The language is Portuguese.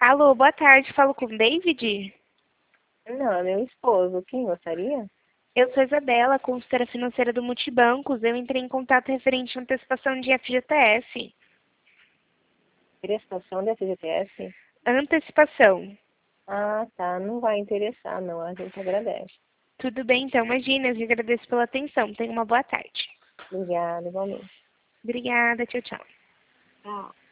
Alô, boa tarde. Falo com o David? Não, é meu esposo. Quem gostaria? Eu sou Isabela, consultora financeira do Multibancos. Eu entrei em contato referente à antecipação de FGTS. Prestação de FGTS? Antecipação. Ah, tá. Não vai interessar, não. A gente agradece. Tudo bem, então. Imagina, eu agradeço pela atenção. Tenha uma boa tarde. Obrigada, igualmente. Obrigada. Tchau, tchau. Tchau.